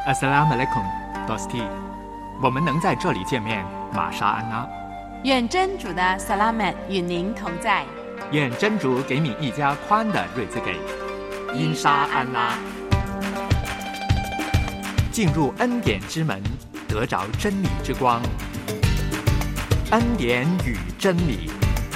Assalamu alaikum, Dosti。我们能在这里见面，玛莎安拉。 愿真主的萨拉曼与您同在。 愿真主给你一家宽的瑞兹给。因沙安拉。进入恩典之门，得着真理之光。恩典与真理。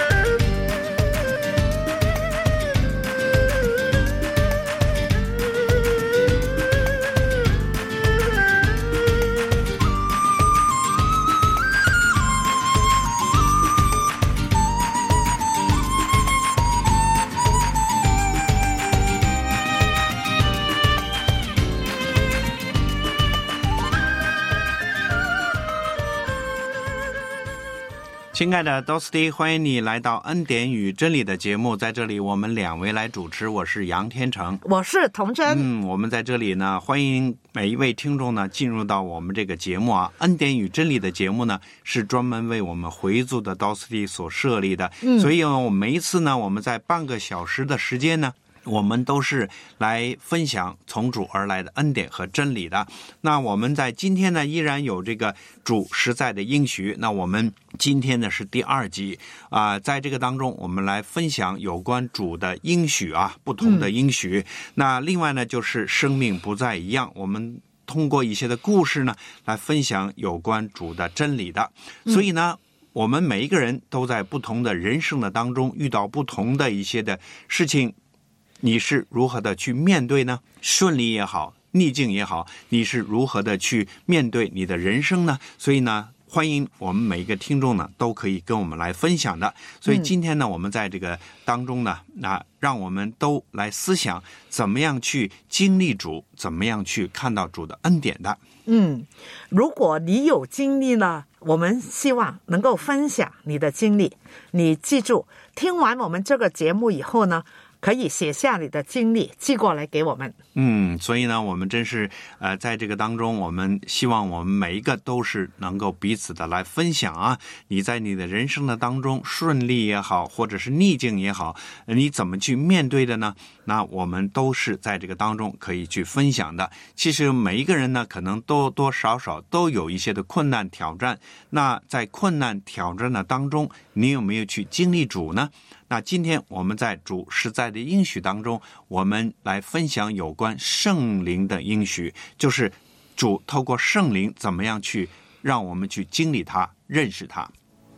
亲爱的 Dosti， 欢迎你来到恩典与真理的节目。在这里我们两位来主持，我是杨天成， 我是童真。 我们在这里呢，欢迎每一位听众呢进入到我们这个节目啊。恩典与真理的节目呢是专门为我们回族的 Dosti 所设立的，所以我每一次呢，我们在半个小时的时间呢，我们都是来分享从主而来的恩典和真理的。那我们在今天呢，依然有这个主实在的应许。那我们今天呢是第2集在这个当中，我们来分享有关主的应许不同的应许。那另外呢，就是生命不再一样，我们通过一些的故事呢，来分享有关主的真理的。所以呢，我们每一个人都在不同的人生的当中遇到不同的一些的事情。你是如何的去面对呢？顺利也好，逆境也好，你是如何的去面对你的人生呢？所以呢，欢迎我们每一个听众呢都可以跟我们来分享的。所以今天呢，我们在这个当中呢，让我们都来思想怎么样去经历主，怎么样去看到主的恩典的。 如果你有经历呢，我们希望能够分享你的经历。你记住，听完我们这个节目以后呢，可以写下你的经历寄过来给我们。 所以呢，我们真是在这个当中，我们希望我们每一个都是能够彼此的来分享你在你的人生的当中顺利也好，或者是逆境也好，你怎么去面对的呢？那我们都是在这个当中可以去分享的。其实每一个人呢，可能多多少少都有一些的困难挑战。那在困难挑战的当中，你有没有去经历主呢？那今天我们在主实在的应许当中，我们来分享有关圣灵的应许，就是主透过圣灵怎么样去让我们去经历它，认识它。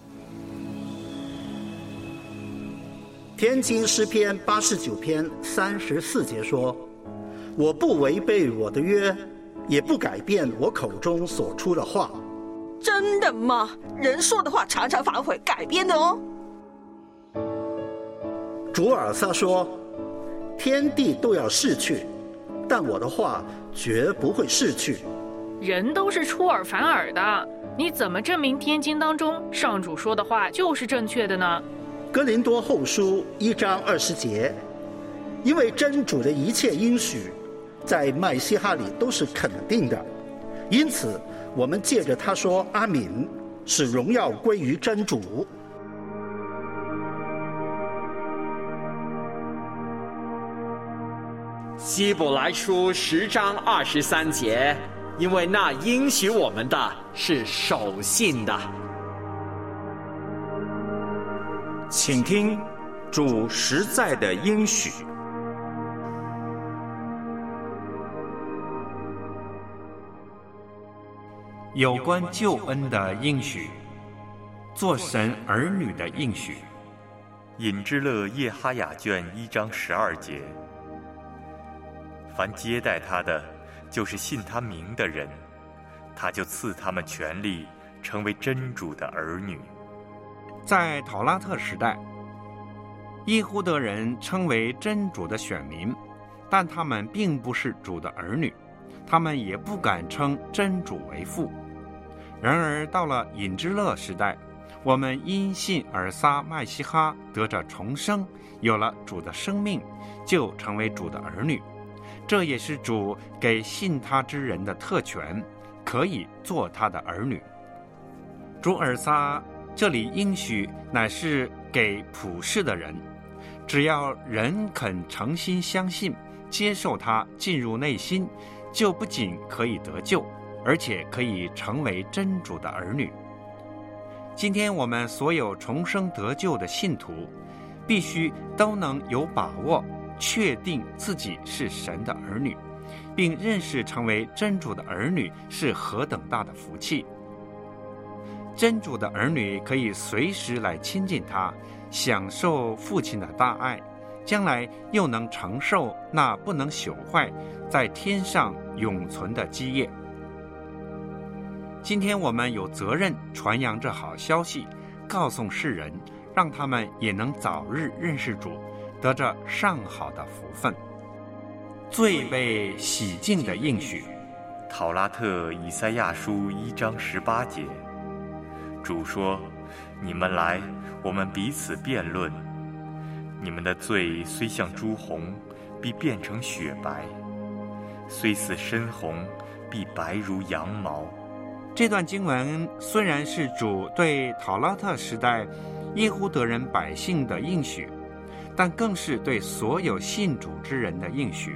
天经诗篇89篇34节说：我不违背我的约，也不改变我口中所出的话。 真的吗？人说的话常常反悔改变的哦。 主尔撒说：天地都要逝去，但我的话绝不会逝去。 人都是出尔反尔的，你怎么证明天经当中上主说的话就是正确的呢？ 哥林多后书1章20节，因为真主的一切应许在麦西哈里都是肯定的，因此我们借着他说阿敏，使荣耀归于真主。 希伯来书10章23节，因为那应许我们的是守信的。 请听主实在的应许。 有关救恩的应许，做神儿女的应许。 引之勒耶哈雅卷1章12节，凡接待他的，就是信他名的人，他就赐他们权利，成为真主的儿女。 在讨拉特时代，耶胡德人称为真主的选民，但他们并不是主的儿女，他们也不敢称真主为父。然而到了引之勒时代，我们因信尔撒麦西哈得着重生，有了主的生命，就成为主的儿女。这也是主给信他之人的特权，可以做他的儿女。主尔撒这里应许乃是给普世的人，只要人肯诚心相信，接受他进入内心， 就不仅可以得救，而且可以成为真主的儿女。今天我们所有重生得救的信徒，必须都能有把握确定自己是神的儿女，并认识成为真主的儿女是何等大的福气。真主的儿女可以随时来亲近他，享受父亲的大爱，将来又能承受那不能朽坏，在天上永存的基业。今天我们有责任传扬这好消息，告诉世人，让他们也能早日认识主，得着上好的福分。最被洗净的应许， 讨拉特以赛亚书1章18节，主说：你们来，我们彼此辩论。你们的罪虽像朱红，必变成雪白；虽似深红，必白如羊毛。 这段经文虽然是主对讨拉特时代耶胡德人百姓的应许，但更是对所有信主之人的应许。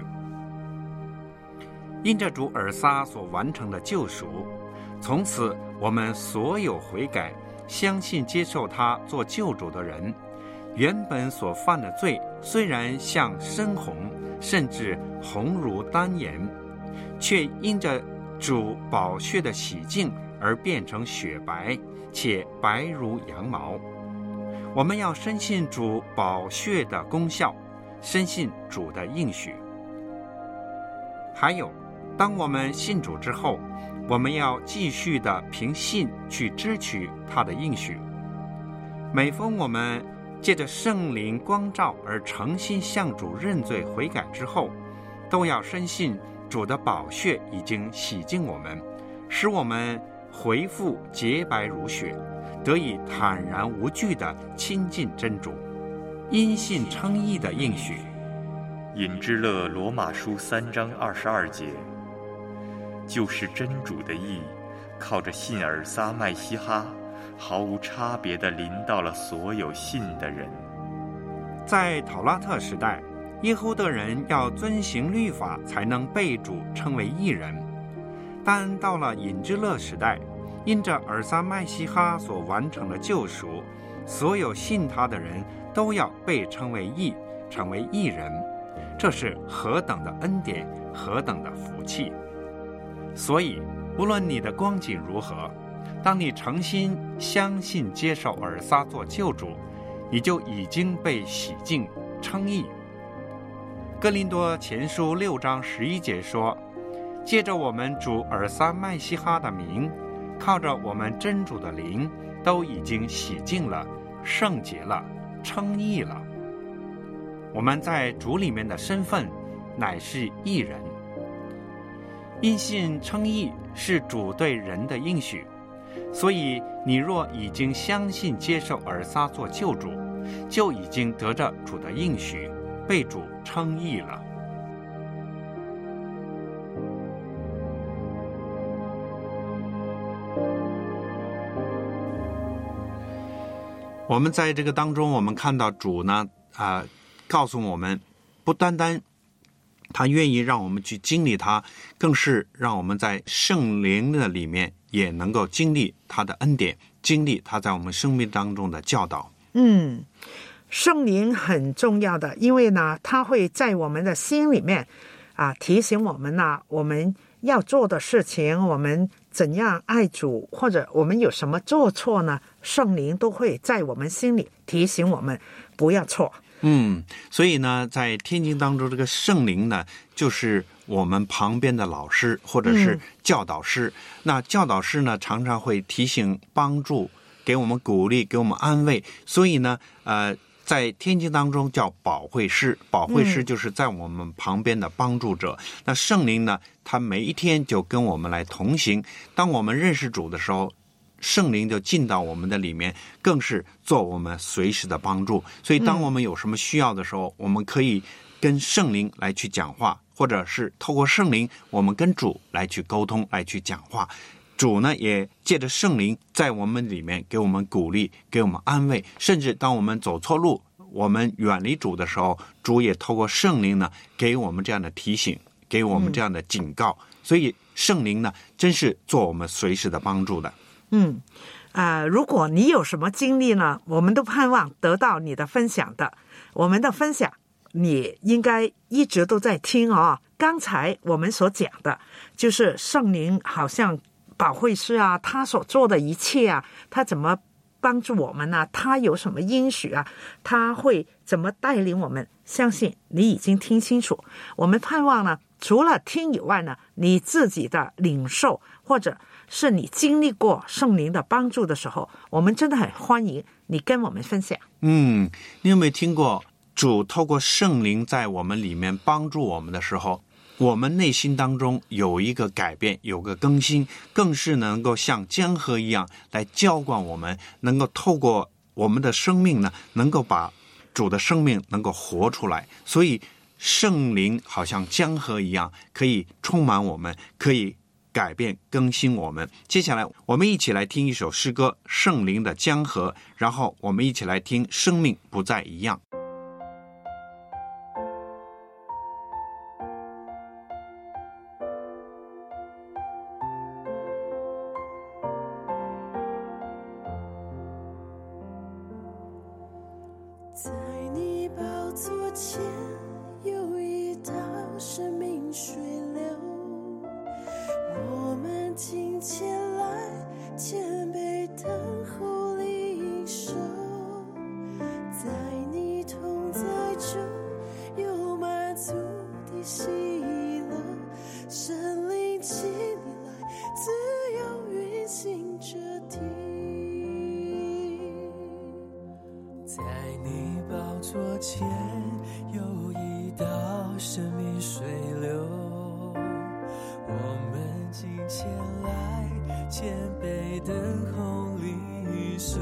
因着主尔撒所完成的救赎，从此我们所有悔改、相信接受他做救主的人，原本所犯的罪虽然像深红，甚至红如丹颜，却因着主宝血的洗净而变成雪白，且白如羊毛。我们要深信主宝血的功效，深信主的应许。还有，当我们信主之后，我们要继续的凭信去支取他的应许。每逢我们借着圣灵光照而诚心向主认罪悔改之后，都要深信主的宝血已经洗净我们，使我们恢复洁白如雪，得以坦然无惧地亲近真主。因信称义的应许， 引之勒罗马书3章22节，就是真主的义，靠着信尔撒麦西哈，毫无差别地临到了所有信的人。 在讨拉特时代，耶胡德人要遵行律法才能被主称为义人，但到了引之勒时代，因着尔撒麦西哈所完成的救赎，所有信他的人都要被称为义，成为义人。这是何等的恩典，何等的福气！所以无论你的光景如何，当你诚心相信接受尔撒做救主，你就已经被洗净称义。哥林多前书6章11节说，借着我们主尔撒麦西哈的名，靠着我们真主的灵，都已经洗净了，圣洁了，称义了。我们在主里面的身份乃是义人。因信称义是主对人的应许，所以你若已经相信接受尔撒做救主，就已经得着主的应许，被主称义了。我们在这个当中，我们看到主呢，告诉我们，不单单他愿意让我们去经历他，更是让我们在圣灵的里面也能够经历他的恩典，经历他在我们生命当中的教导。 圣灵很重要的，因为呢，他会在我们的心里面提醒我们呢，我们要做的事情，我们怎样爱主，或者我们有什么做错呢，圣灵都会在我们心里提醒我们不要错。 所以呢，在天经当中，这个圣灵呢，就是我们旁边的老师或者是教导师。那教导师呢，常常会提醒、帮助，给我们鼓励，给我们安慰。所以呢，在天经当中叫保惠师，保惠师就是在我们旁边的帮助者。那圣灵呢，他每一天就跟我们来同行。当我们认识主的时候，圣灵就进到我们的里面，更是做我们随时的帮助。所以当我们有什么需要的时候，我们可以跟圣灵来去讲话，或者是透过圣灵我们跟主来去沟通，来去讲话。主呢也借着圣灵在我们里面给我们鼓励，给我们安慰，甚至当我们走错路，我们远离主的时候，主也透过圣灵呢给我们这样的提醒， 给我们这样的警告。所以圣灵呢，真是做我们随时的帮助的。 如果你有什么经历呢，我们都盼望得到你的分享的。我们的分享你应该一直都在听哦。刚才我们所讲的就是圣灵好像保惠师啊，他所做的一切啊，他怎么帮助我们呢？他有什么应许啊？他会怎么带领我们？相信你已经听清楚。我们盼望呢，除了听以外呢，你自己的领受或者是你经历过圣灵的帮助的时候，我们真的很欢迎你跟我们分享。 你有没有听过主透过圣灵在我们里面帮助我们的时候，我们内心当中有一个改变，有个更新，更是能够像江河一样来浇灌我们，能够透过我们的生命呢，能够把主的生命能够活出来。所以圣灵好像江河一样，可以充满我们，可以改变更新我们。接下来我们一起来听一首诗歌《圣灵的江河》，然后我们一起来听《生命不再一样》。 在你宝座前有一道生命水流，我们今天来谦卑等候领受，在你同在中有满足的喜乐，神灵请你来自由运行这地。在你宝座前有一道生命水流，我们今天来谦卑等候领受，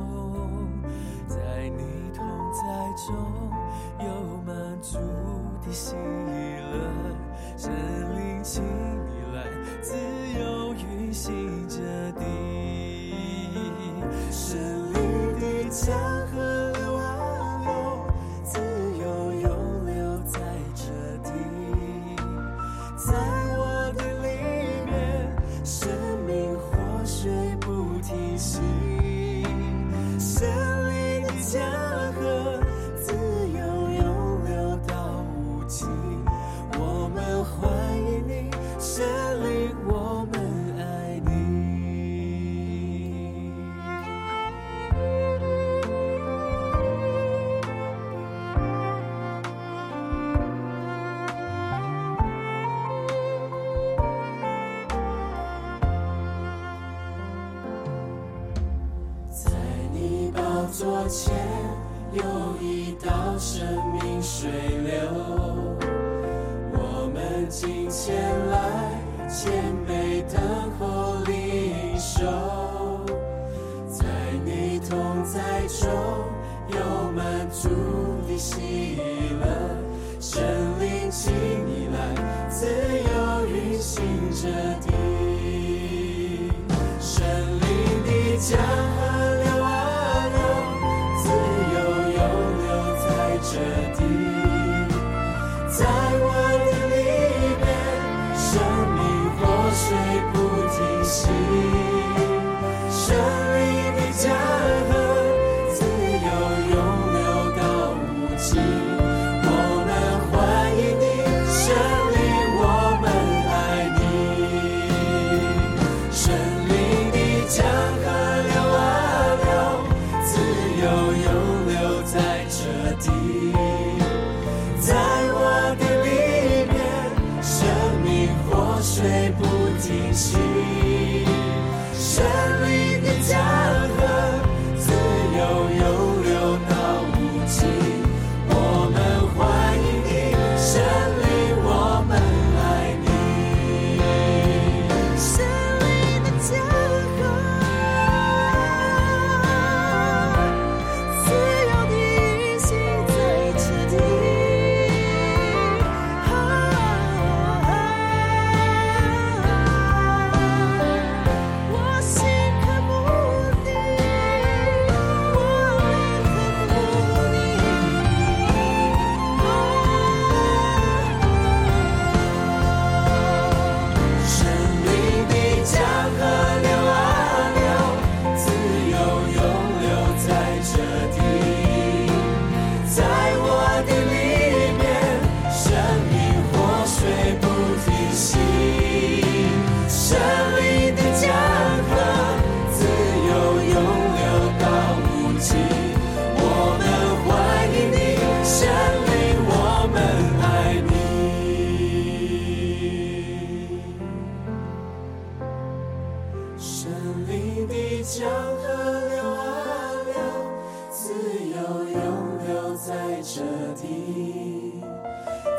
在你同在中有满足的喜乐，神灵请你来自由运行这地，神灵的江河流啊流，自由涌流在这地，在我的里面生命活水不停息，神灵的江河自由涌流到无尽，我们欢迎你，神灵我们爱你。在你宝座前有一道生命水流，我们今天来谦卑等候领受，在你同在中有满足的喜乐，神灵请你来自由运行这地，神灵的江河流啊流，自由涌流在这地，在我的里面生命活水不停息，神灵的江河自由涌流到无尽，我们欢迎你，神灵我们爱你，神灵的江河流啊流，自由涌流在这地，在我的里面生命活水不停息，神灵的江河自由涌流到无尽，我们欢迎你，神灵我们爱你，神灵的江河自由地运行在这地，我心渴慕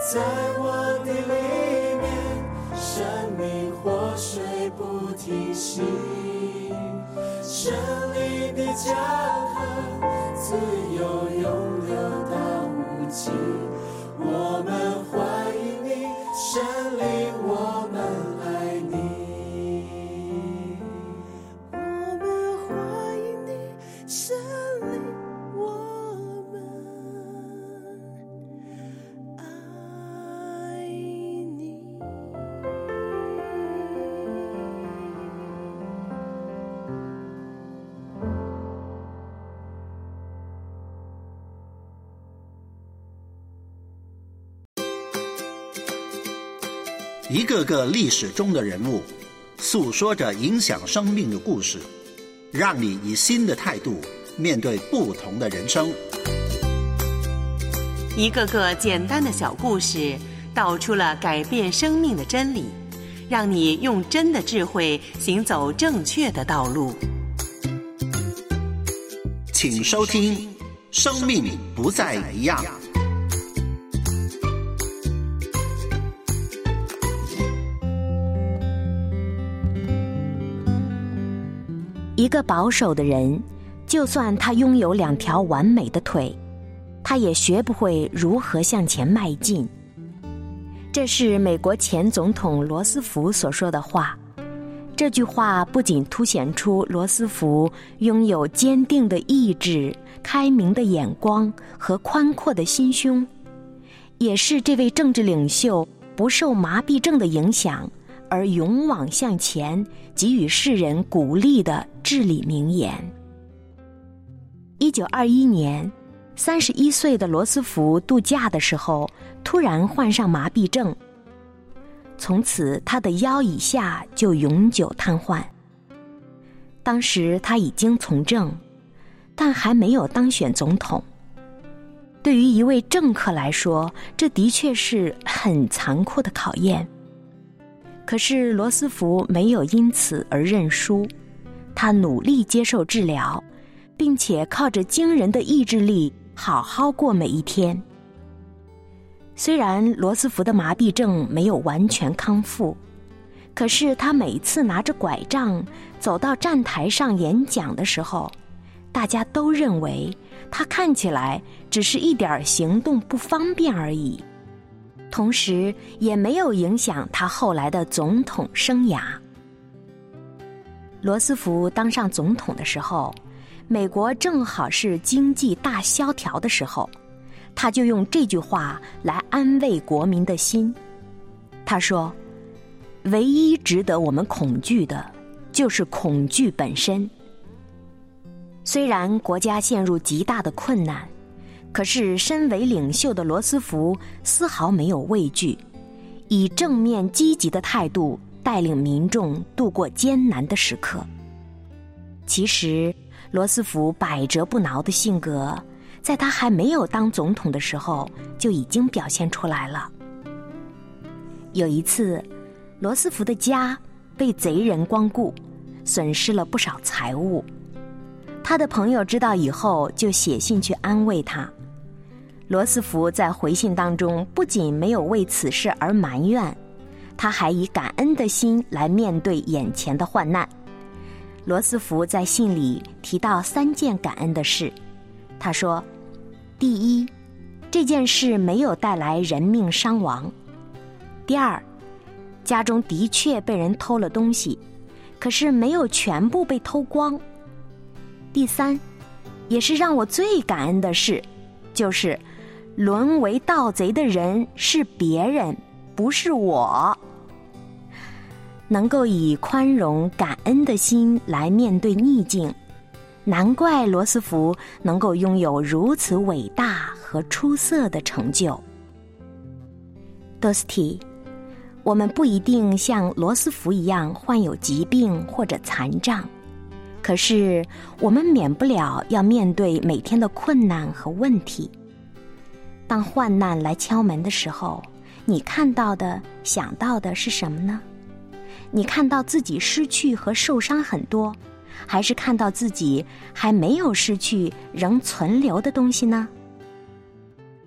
在我的里面，生命活水不停息，胜利的江河自由永流到无尽。我们欢迎你，神灵，我们爱你。我们欢迎你，神灵，我们爱你。 一个个历史中的人物，诉说着影响生命的故事，让你以新的态度面对不同的人生。 一个个简单的小故事，道出了改变生命的真理，让你用真的智慧行走正确的道路。 请收听《生命不再一样》。 一个保守的人，就算他拥有2条完美的腿，他也学不会如何向前迈进。这是美国前总统罗斯福所说的话。这句话不仅凸显出罗斯福拥有坚定的意志、开明的眼光和宽阔的心胸，也是这位政治领袖不受麻痹症的影响而勇往向前，给予世人鼓励的至理名言。1921年，31岁的罗斯福度假的时候，突然患上麻痹症，从此他的腰以下就永久瘫痪。当时他已经从政，但还没有当选总统。对于一位政客来说，这的确是很残酷的考验。可是罗斯福没有因此而认输，他努力接受治疗，并且靠着惊人的意志力好好过每一天。虽然罗斯福的麻痹症没有完全康复，可是他每次拿着拐杖走到站台上演讲的时候，大家都认为他看起来只是一点行动不方便而已，同时也没有影响他后来的总统生涯。罗斯福当上总统的时候，美国正好是经济大萧条的时候，他就用这句话来安慰国民的心。他说，唯一值得我们恐惧的就是恐惧本身。虽然国家陷入极大的困难，可是身为领袖的罗斯福丝毫没有畏惧，以正面积极的态度带领民众度过艰难的时刻。其实罗斯福百折不挠的性格，在他还没有当总统的时候就已经表现出来了。有一次，罗斯福的家被贼人光顾，损失了不少财物。他的朋友知道以后就写信去安慰他。罗斯福在回信当中不仅没有为此事而埋怨，他还以感恩的心来面对眼前的患难。罗斯福在信里提到3件感恩的事。他说，第一，这件事没有带来人命伤亡；第二，家中的确被人偷了东西，可是没有全部被偷光；第三，也是让我最感恩的事，就是沦为盗贼的人是别人，不是我。能够以宽容感恩的心来面对逆境，难怪罗斯福能够拥有如此伟大和出色的成就。多斯蒂，我们不一定像罗斯福一样患有疾病或者残障，可是我们免不了要面对每天的困难和问题。当患难来敲门的时候，你看到的、想到的是什么呢？你看到自己失去和受伤很多，还是看到自己还没有失去仍存留的东西呢？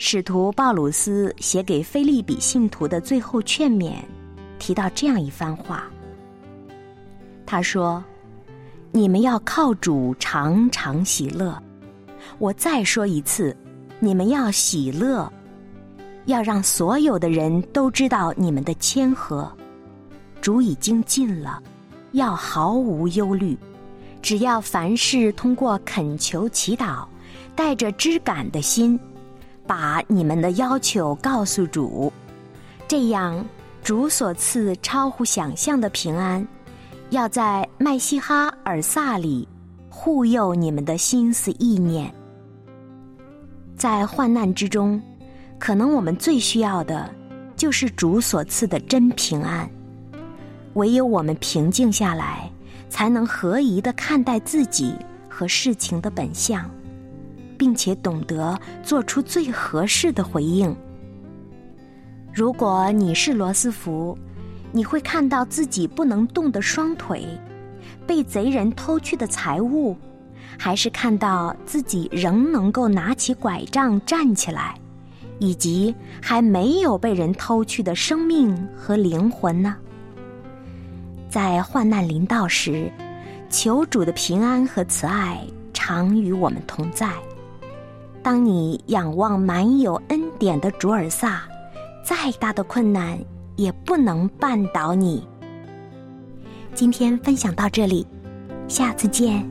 使徒鲍鲁斯写给腓立比信徒的最后劝勉，提到这样一番话。他说：你们要靠主常常喜乐。我再说一次，你们要喜乐，要让所有的人都知道你们的谦和。主已经近了，要毫无忧虑，只要凡事通过恳求祈祷，带着知感的心，把你们的要求告诉主，这样主所赐超乎想象的平安，要在麦西哈尔萨里护佑你们的心思意念。在患难之中，可能我们最需要的就是主所赐的真平安。唯有我们平静下来，才能合宜地看待自己和事情的本相，并且懂得做出最合适的回应。如果你是罗斯福，你会看到自己不能动的双腿，被贼人偷去的财物，还是看到自己仍能够拿起拐杖站起来，以及还没有被人偷去的生命和灵魂呢？在患难临到时，求主的平安和慈爱常与我们同在。当你仰望满有恩典的主尔萨，再大的困难也不能绊倒你。今天分享到这里，下次见。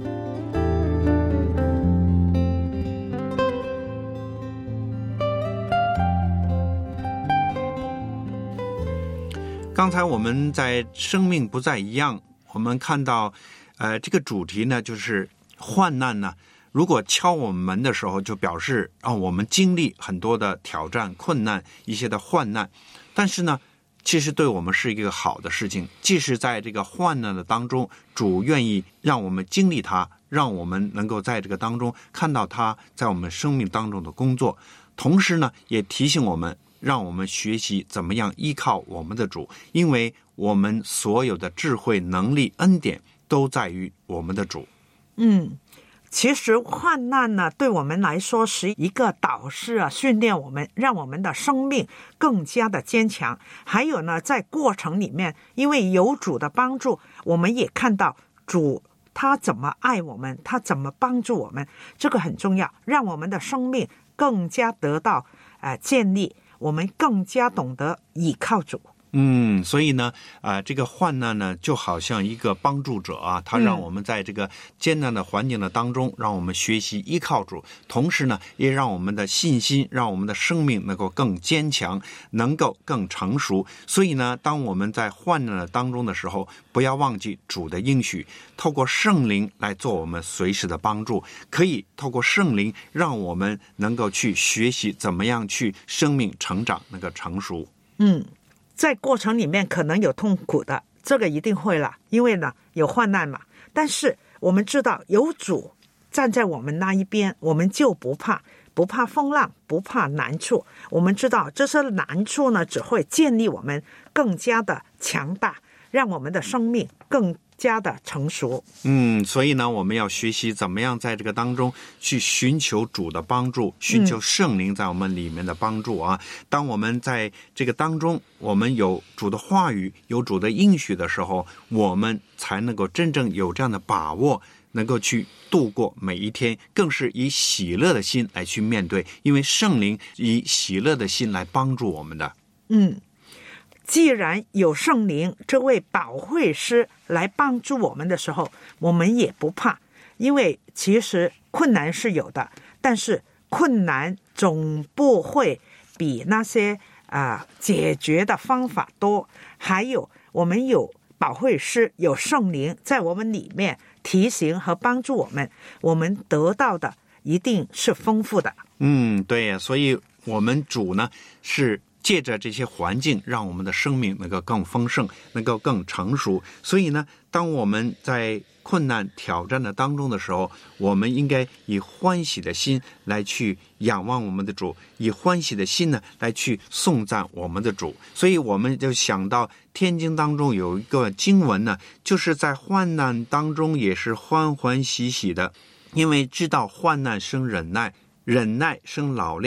刚才我们在生命不再一样，我们看到这个主题呢，就是患难呢，如果敲我们门的时候，就表示我们经历很多的挑战困难，一些的患难，但是呢其实对我们是一个好的事情。即使在这个患难的当中，主愿意让我们经历它，让我们能够在这个当中看到他在我们生命当中的工作，同时呢也提醒我们，让我们学习怎么样依靠我们的主，因为我们所有的智慧能力恩典都在于我们的主。 其实患难呢，对我们来说是一个导师啊，训练我们，让我们的生命更加的坚强。还有呢，在过程里面，因为有主的帮助，我们也看到主他怎么爱我们，他怎么帮助我们，这个很重要，让我们的生命更加得到建立，我们更加懂得倚靠主。 所以呢这个患难呢就好像一个帮助者啊，他让我们在这个艰难的环境的当中，让我们学习依靠主，同时呢也让我们的信心，让我们的生命能够更坚强，能够更成熟。所以呢当我们在患难的当中的时候，不要忘记主的应许，透过圣灵来做我们随时的帮助，可以透过圣灵让我们能够去学习怎么样去生命成长，那个成熟。 在过程里面可能有痛苦的，这个一定会了，因为呢有患难嘛。但是我们知道有主站在我们那一边，我们就不怕风浪，不怕难处。我们知道这些难处呢，只会建立我们更加的强大，让我们的生命更加的成熟。 所以呢我们要学习怎么样在这个当中去寻求主的帮助，寻求圣灵在我们里面的帮助啊。当我们在这个当中，我们有主的话语，有主的应许的时候，我们才能够真正有这样的把握，能够去度过每一天，更是以喜乐的心来去面对，因为圣灵以喜乐的心来帮助我们的。 既然有圣灵这位保惠师来帮助我们的时候，我们也不怕，因为其实困难是有的，但是困难总不会比那些解决的方法多。还有我们有保惠师，有圣灵在我们里面提醒和帮助我们，我们得到的一定是丰富的。 对呀，所以我们主呢是借着这些环境，让我们的生命能够更丰盛，能够更成熟。所以呢当我们在困难挑战的当中的时候，我们应该以欢喜的心来去仰望我们的主，以欢喜的心呢来去颂赞我们的主。所以我们就想到天经当中有一个经文呢，就是在患难当中也是欢欢喜喜的，因为知道患难生忍耐，忍耐生老练，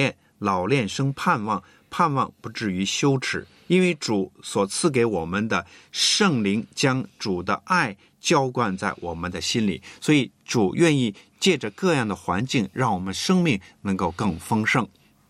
老练生盼望，盼望不至于羞耻，因为主所赐给我们的圣灵将主的爱浇灌在我们的心里，所以主愿意借着各样的环境让我们生命能够更丰盛。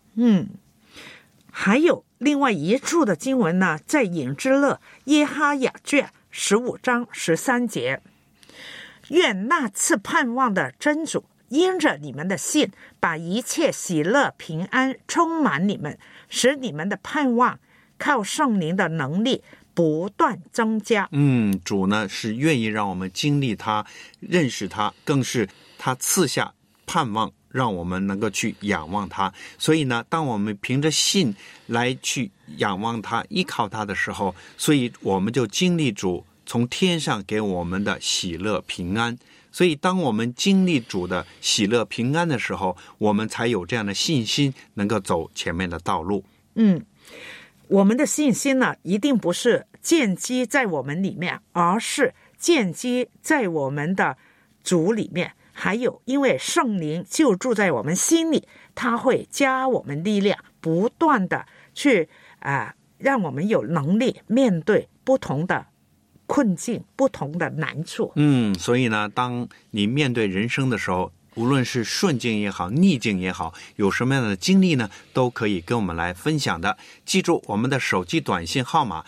还有另外一处的经文呢，在隐之勒耶哈雅卷15章13节，愿那赐盼望的真主因着你们的信，把一切喜乐平安充满你们，使你们的盼望靠圣灵的能力不断增加。 主呢是愿意让我们经历他，认识他，更是他赐下盼望，让我们能够去仰望他。所以呢，当我们凭着信来去仰望他，依靠他的时候，所以我们就经历主从天上给我们的喜乐平安。所以当我们经历主的喜乐平安的时候，我们才有这样的信心能够走前面的道路。 我们的信心呢，一定不是建基在我们里面，而是建基在我们的主里面。还有因为圣灵就住在我们心里，他会加我们力量，不断的去让我们有能力面对不同的困境，不同的难处。 所以呢，当你面对人生的时候，无论是顺境也好，逆境也好，有什么样的经历呢，都可以跟我们来分享的。记住我们的手机短信号码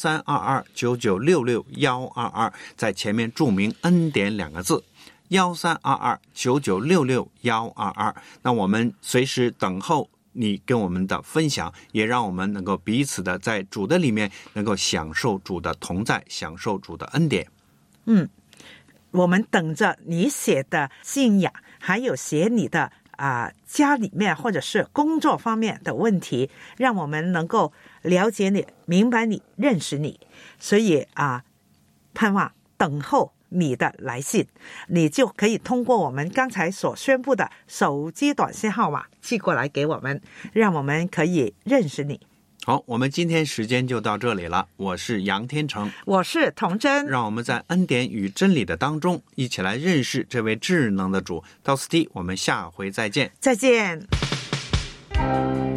132299662122，在前面注明恩典2个字132299662122。那我们随时等候你跟我们的分享，也让我们能够彼此的在主的里面能够享受主的同在，享受主的恩典。 我们等着你写的信仰，还有写你的家里面或者是工作方面的问题，让我们能够了解你，明白你，认识你。所以盼望等候你的来信，你就可以通过我们刚才所宣布的手机短信号码寄过来给我们，让我们可以认识你。 好，我们今天时间就到这里了。我是杨天成， 我是童真， 让我们在恩典与真理的当中一起来认识这位智能的主。到此地，我们下回再见。 再见。